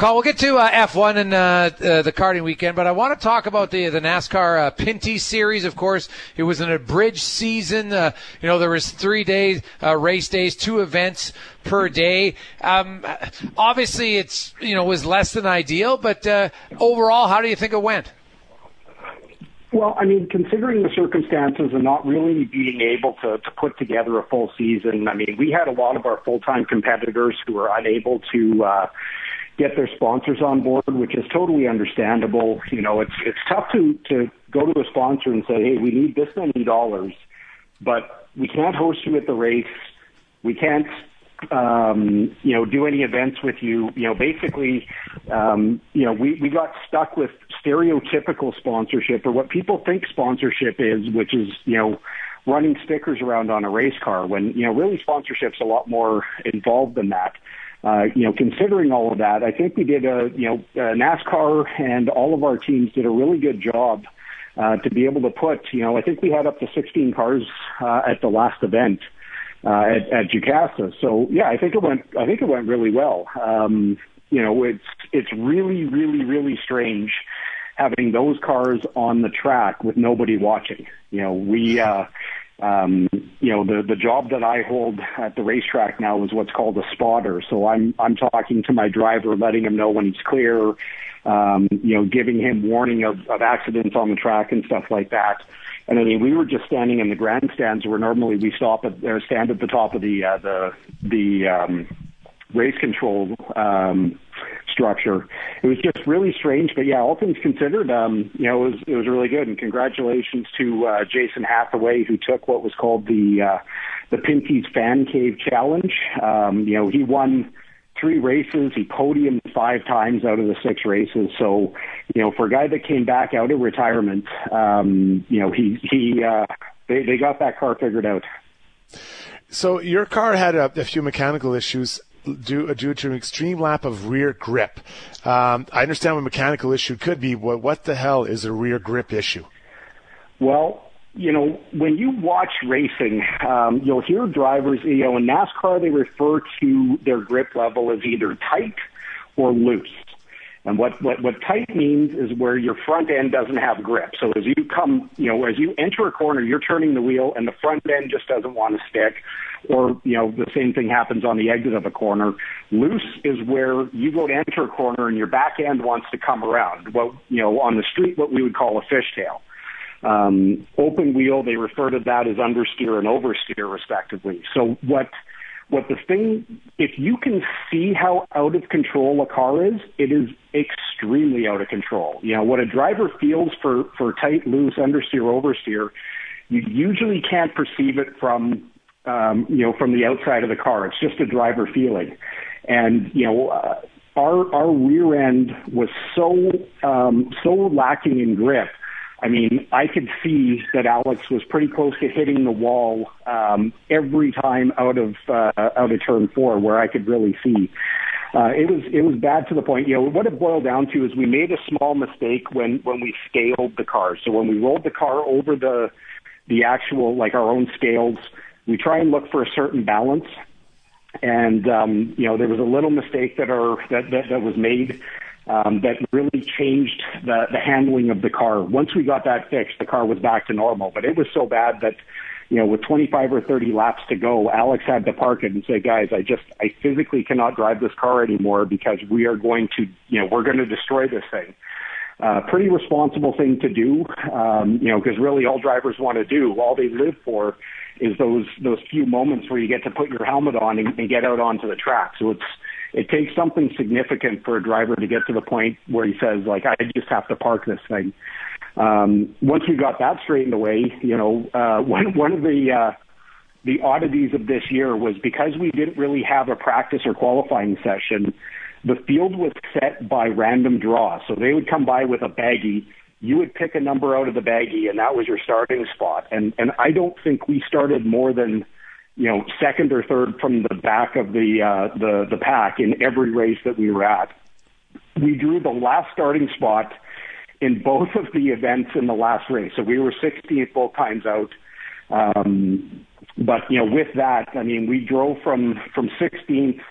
call. We'll get to F1 and the karting weekend, but I want to talk about the NASCAR Pinty Series. Of course, it was an abridged season. There was 3 days, race days, 2 events per day. Obviously, it's was less than ideal, but overall, how do you think it went? Well, I mean, considering the circumstances and not really being able to put together a full season, I mean, we had a lot of our full-time competitors who were unable to get their sponsors on board, which is totally understandable. It's tough to go to a sponsor and say, hey, we need this many dollars, but we can't host you at the race. We can't do any events with you. Basically, we got stuck with stereotypical sponsorship, or what people think sponsorship is, which is, running stickers around on a race car, when, really sponsorship's a lot more involved than that. Considering all of that, I think we did NASCAR and all of our teams did a really good job to be able to put, I think we had up to 16 cars at the last event. At Jacasa. So yeah, I think it went really well. It's really, really, really strange having those cars on the track with nobody watching. The job that I hold at the racetrack now is what's called a spotter. So I'm talking to my driver, letting him know when he's clear, giving him warning of accidents on the track and stuff like that. And I mean, we were just standing in the grandstands where normally we stand at the top of the race control structure. It was just really strange, but yeah, all things considered, it was really good. And congratulations to Jason Hathaway, who took what was called the Pinty's Fan Cave Challenge. He won 3 races. He podiumed 5 times out of the 6 races. So, for a guy that came back out of retirement, they got that car figured out. So your car had a few mechanical issues due to an extreme lack of rear grip. I understand what a mechanical issue could be. What the hell is a rear grip issue? Well, when you watch racing, you'll hear drivers, in NASCAR, they refer to their grip level as either tight or loose. And what tight means is where your front end doesn't have grip. So as you come, as you enter a corner, you're turning the wheel and the front end just doesn't want to stick. Or, the same thing happens on the exit of a corner. Loose is where you go to enter a corner and your back end wants to come around. Well, on the street, what we would call a fishtail. Open wheel, they refer to that as understeer and oversteer, respectively. So what the thing, if you can see how out of control a car is, it is extremely out of control. What a driver feels for tight, loose, understeer, oversteer, you usually can't perceive it from the outside of the car. It's just a driver feeling. And, our rear end was so lacking in grip. I mean, I could see that Alex was pretty close to hitting the wall every time out of turn 4, where I could really see. It was bad to the point. What it boiled down to is we made a small mistake when we scaled the car. So when we rolled the car over the actual, like our own scales, we try and look for a certain balance. And there was a little mistake that was made. That really changed the handling of the car. Once we got that fixed, the car was back to normal. But it was so bad that, with 25 or 30 laps to go, Alex had to park it and say, guys, I physically cannot drive this car anymore because we are going to, we're going to destroy this thing. Pretty responsible thing to do, because really all drivers want to do, all they live for is those few moments where you get to put your helmet on and get out onto the track. So it takes something significant for a driver to get to the point where he says, like, I just have to park this thing. Once we got that straightened away, one of the oddities of this year was because we didn't really have a practice or qualifying session, the field was set by random draw. So they would come by with a baggie. You would pick a number out of the baggie, and that was your starting spot. And I don't think we started more than, second or third from the back of the pack in every race that we were at. We drew the last starting spot in both of the events in the last race. So we were 16th both times out. But with that, I mean, we drove from 16th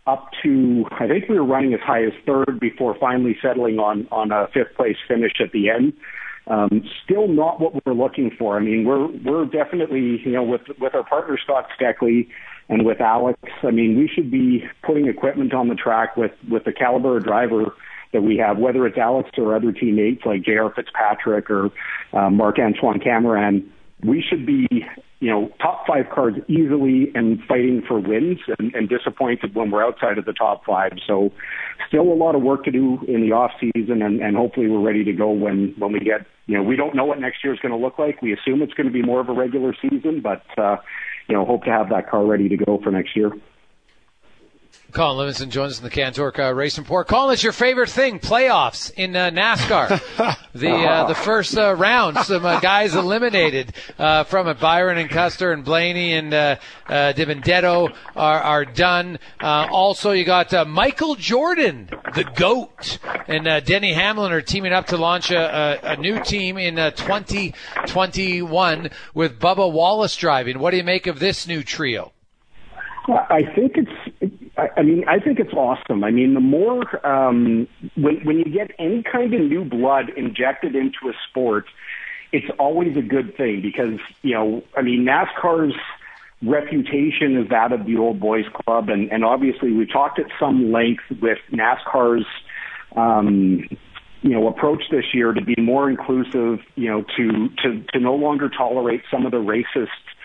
up to, I think we were running as high as third before finally settling on a fifth place finish at the end. Still not what we're looking for. I mean, we're definitely, with our partner Scott Steckley and with Alex, I mean, we should be putting equipment on the track with the caliber of driver that we have, whether it's Alex or other teammates like J.R. Fitzpatrick or Marc-Antoine Cameron. We should be, top 5 cars easily and fighting for wins and disappointed when we're outside of the top 5. So still a lot of work to do in the off season, and hopefully we're ready to go when we get, we don't know what next year is going to look like. We assume it's going to be more of a regular season, but, hope to have that car ready to go for next year. Colin Livingston joins us in the Cantork Race Report. Colin, it's your favorite thing, playoffs in NASCAR. The first round, some guys eliminated from it. Byron and Custer and Blaney and DiBenedetto are done. Also, you got Michael Jordan, the GOAT, and Denny Hamlin are teaming up to launch a new team in 2021 with Bubba Wallace driving. What do you make of this new trio? I think it's awesome. I mean, the more when you get any kind of new blood injected into a sport, it's always a good thing because NASCAR's reputation is that of the old boys club, and obviously we talked at some length with NASCAR's approach this year to be more inclusive, to no longer tolerate some of the racist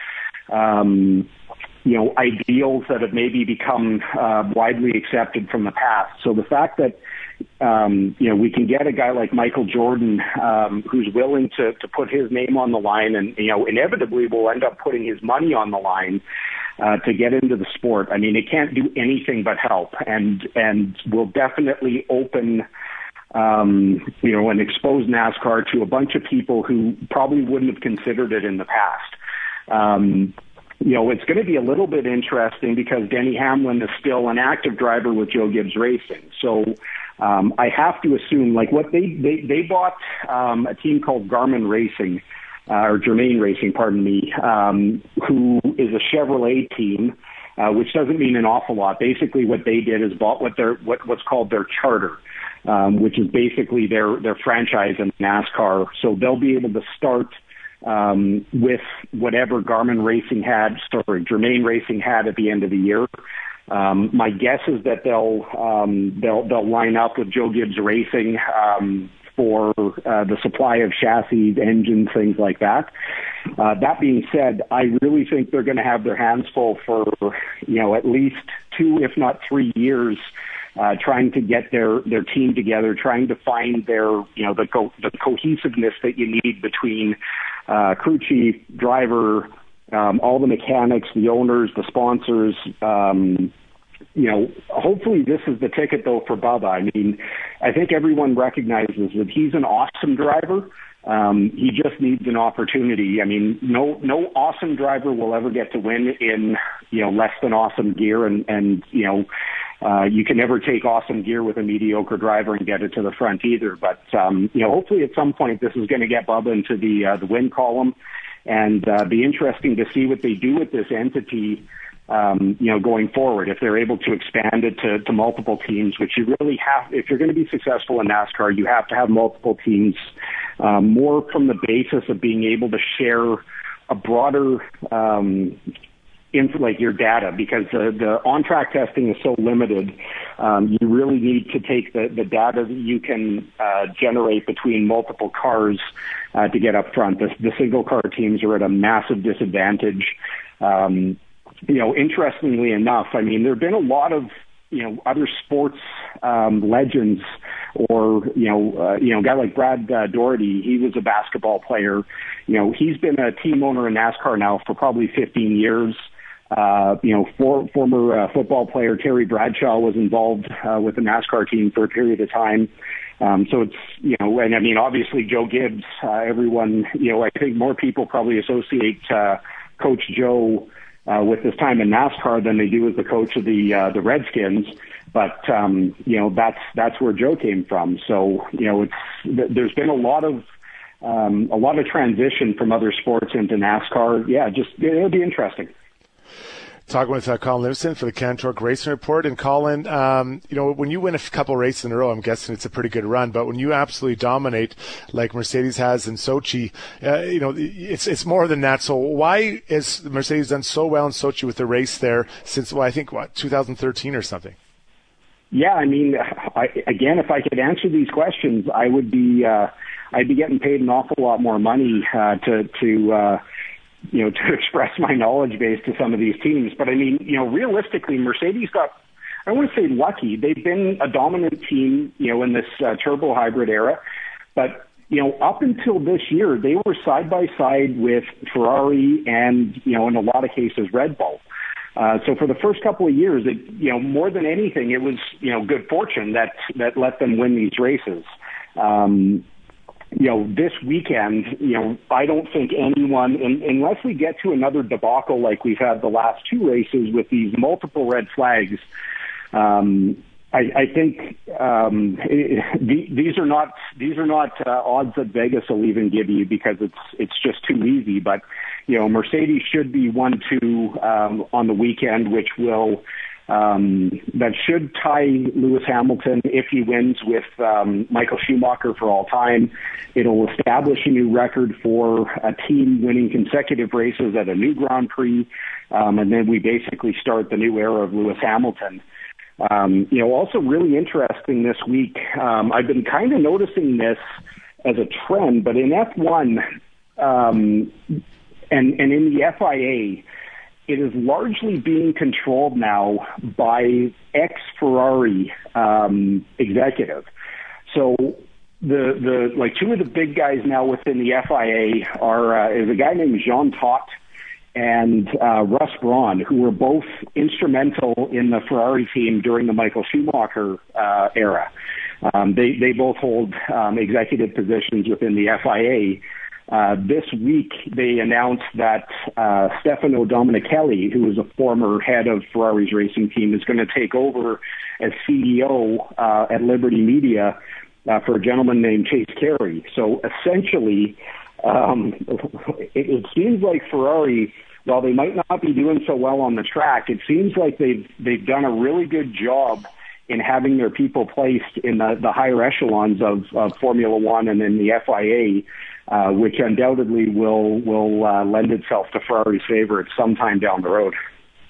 ideals that have maybe become widely accepted from the past. So the fact that, we can get a guy like Michael Jordan who's willing to put his name on the line and, inevitably will end up putting his money on the line to get into the sport. I mean, it can't do anything but help and will definitely open and expose NASCAR to a bunch of people who probably wouldn't have considered it in the past. It's going to be a little bit interesting because Denny Hamlin is still an active driver with Joe Gibbs Racing. So I have to assume, like what they bought a team called Garmin Racing, or Germain Racing, pardon me, who is a Chevrolet team, which doesn't mean an awful lot. Basically what they did is bought what's called their chárter, which is basically their franchise in NASCAR. So they'll be able to start with whatever Germain Racing had at the end of the year. My guess is that they'll line up with Joe Gibbs Racing for the supply of chassis, engines, things like that. That being said, I really think they're going to have their hands full for at least 2, if not 3 years. Trying to get their team together, trying to find their, the cohesiveness that you need between crew chief, driver, all the mechanics, the owners, the sponsors. Hopefully this is the ticket, though, for Bubba. I mean, I think everyone recognizes that he's an awesome driver. He just needs an opportunity. I mean, no awesome driver will ever get to win in, less than awesome gear. And you can never take awesome gear with a mediocre driver and get it to the front either. But, hopefully at some point this is going to get Bubba into the win column and be interesting to see what they do with this entity, going forward. If they're able to expand it to multiple teams, which you really have, if you're going to be successful in NASCAR, you have to have multiple teams, more from the basis of being able to share a broader, like your data, because the on-track testing is so limited. You really need to take the data that you can generate between multiple cars to get up front. The single car teams are at a massive disadvantage. Interestingly enough, I mean, there have been a lot of other sports legends, or a guy like Brad Doherty. He was a basketball player. He's been a team owner in NASCAR now for probably 15 years. Former football player Terry Bradshaw was involved with the NASCAR team for a period of time. So it's, and I mean, obviously Joe Gibbs, everyone, I think more people probably associate Coach Joe with his time in NASCAR than they do as the coach of the Redskins. But, that's where Joe came from. So, there's been a lot of transition from other sports into NASCAR. Yeah, it'll be interesting. talking with Colin Livingston for the Cantork Racing Report. And Colin, when you win a couple races in a row, I'm guessing it's a pretty good run. But when you absolutely dominate, like Mercedes has in Sochi, it's more than that. So why has Mercedes done so well in Sochi with the race there since, 2013 or something? Yeah, I mean, if I could answer these questions, I'd be getting paid an awful lot more money to express my knowledge base to some of these teams. But I mean, realistically, Mercedes got, I don't want to say lucky. They've been a dominant team, in this turbo hybrid era. But, up until this year, they were side by side with Ferrari and, in a lot of cases, Red Bull. So for the first couple of years, more than anything, it was, good fortune that let them win these races. This weekend, I don't think anyone, unless we get to another debacle like we've had the last two races with these multiple red flags, I think these are not odds that Vegas will even give you because it's just too easy. But Mercedes should be 1-2 on the weekend, which will. That should tie Lewis Hamilton if he wins with Michael Schumacher for all time. It'll establish a new record for a team winning consecutive races at a new Grand Prix, and then we basically start the new era of Lewis Hamilton. Also really interesting this week, I've been kind of noticing this as a trend, but in F1 and in the FIA, it is largely being controlled now by ex-Ferrari executive. So the two of the big guys now within the FIA is a guy named Jean Todt and Russ Braun, who were both instrumental in the Ferrari team during the Michael Schumacher era. They both hold executive positions within the FIA. This week, they announced that Stefano Domenicali, who was a former head of Ferrari's racing team, is going to take over as CEO at Liberty Media for a gentleman named Chase Carey. So essentially, it seems like Ferrari, while they might not be doing so well on the track, it seems like they've done a really good job in having their people placed in the higher echelons of Formula One and in the FIA, which undoubtedly will lend itself to Ferrari's favor at some time down the road.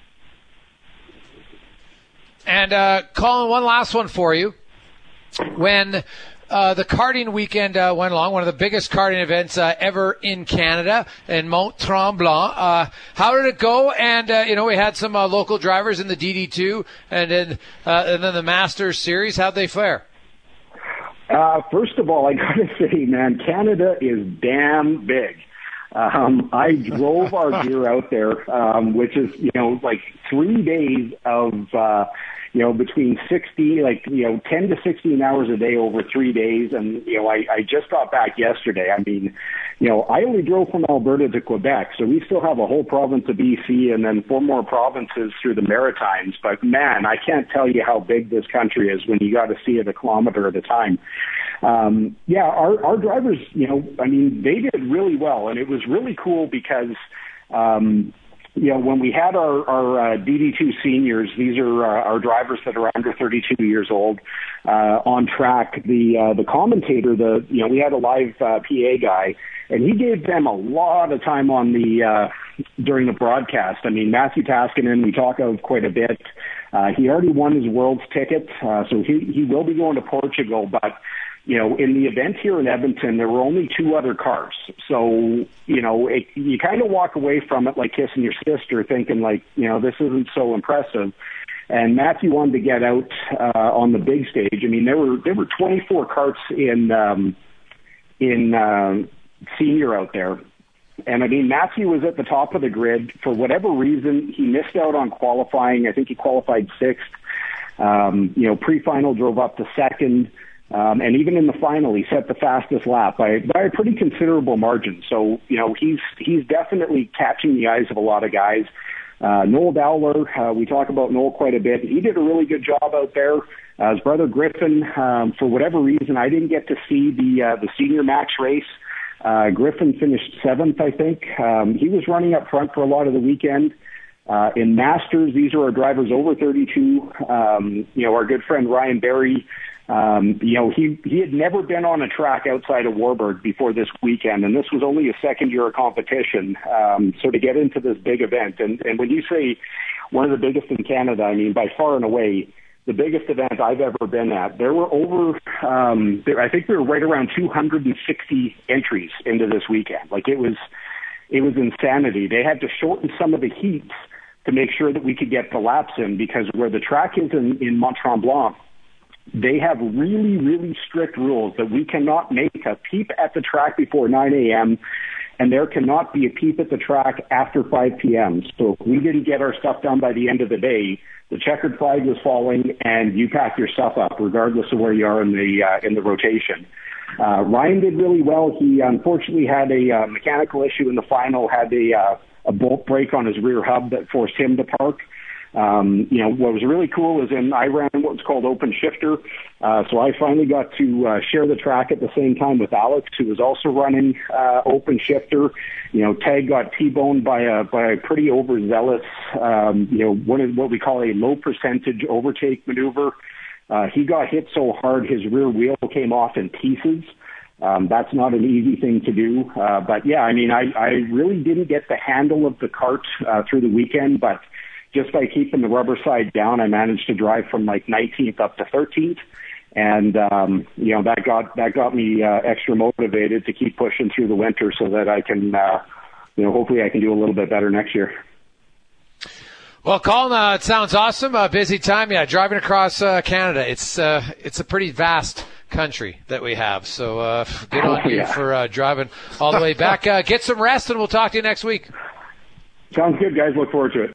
And Colin, one last one for you. When the karting weekend went along, one of the biggest karting events ever in Canada, in Mont Tremblant. How did it go? And we had some local drivers in the DD2 and then the Masters Series. How'd they fare? First of all, I gotta say, man, Canada is damn big. I drove our gear out there, which is, like 3 days of, between 10 to 16 hours a day over 3 days. And, I just got back yesterday. I mean, I only drove from Alberta to Quebec, so we still have a whole province of BC and then 4 more provinces through the Maritimes. But man, I can't tell you how big this country is when you got to see it a kilometer at a time. Our drivers, they did really well, and it was really cool because, when we had our DD2 seniors, these are our drivers that are under 32 years old, on track. The commentator, we had a live PA guy, and he gave them a lot of time on during the broadcast. I mean, Matthew Taskinen, we talk of quite a bit. He already won his world's ticket, so he will be going to Portugal, but in the event here in Edmonton, there were only 2 other cars. So, you kind of walk away from it like kissing your sister, thinking like, this isn't so impressive. And Matthew wanted to get out on the big stage. I mean, there were 24 karts in senior out there. And I mean, Matthew was at the top of the grid. For whatever reason, he missed out on qualifying. I think he qualified 6th. Pre-final drove up to 2nd. And even in the final, he set the fastest lap by a pretty considerable margin. So, he's definitely catching the eyes of a lot of guys. Noel Dowler, we talk about Noel quite a bit. He did a really good job out there. His brother Griffin, for whatever reason, I didn't get to see the senior max race. Griffin finished 7th, I think. He was running up front for a lot of the weekend. In Masters, these are our drivers over 32. Our good friend Ryan Berry, he had never been on a track outside of Warburg before this weekend, and this was only a second year of competition. So to get into this big event, and when you say one of the biggest in Canada, I mean, by far and away, the biggest event I've ever been at. There were over, I think we were right around 260 entries into this weekend. Like it was insanity. They had to shorten some of the heats to make sure that we could get the laps in, because where the track is in Mont-Tremblant, they have really, really strict rules that we cannot make a peep at the track before 9 a.m., and there cannot be a peep at the track after 5 p.m. So if we didn't get our stuff done by the end of the day, the checkered flag was falling, and you pack your stuff up regardless of where you are in the rotation. Ryan did really well. He unfortunately had a mechanical issue in the final, had a bolt break on his rear hub that forced him to park. What was really cool is I ran what's called open shifter. So I finally got to share the track at the same time with Alex, who was also running open shifter. Tag got T-boned by a pretty overzealous, what we call a low percentage overtake maneuver. He got hit so hard his rear wheel came off in pieces. That's not an easy thing to do. But yeah, I mean, I really didn't get the handle of the cart through the weekend, but just by keeping the rubber side down, I managed to drive from like 19th up to 13th. And, that got me extra motivated to keep pushing through the winter so that I can, hopefully I can do a little bit better next year. Well, Colin, it sounds awesome. Busy time. Yeah, driving across Canada. It's a pretty vast country that we have. So good on you for driving all the way back. Get some rest, and we'll talk to you next week. Sounds good, guys. Look forward to it.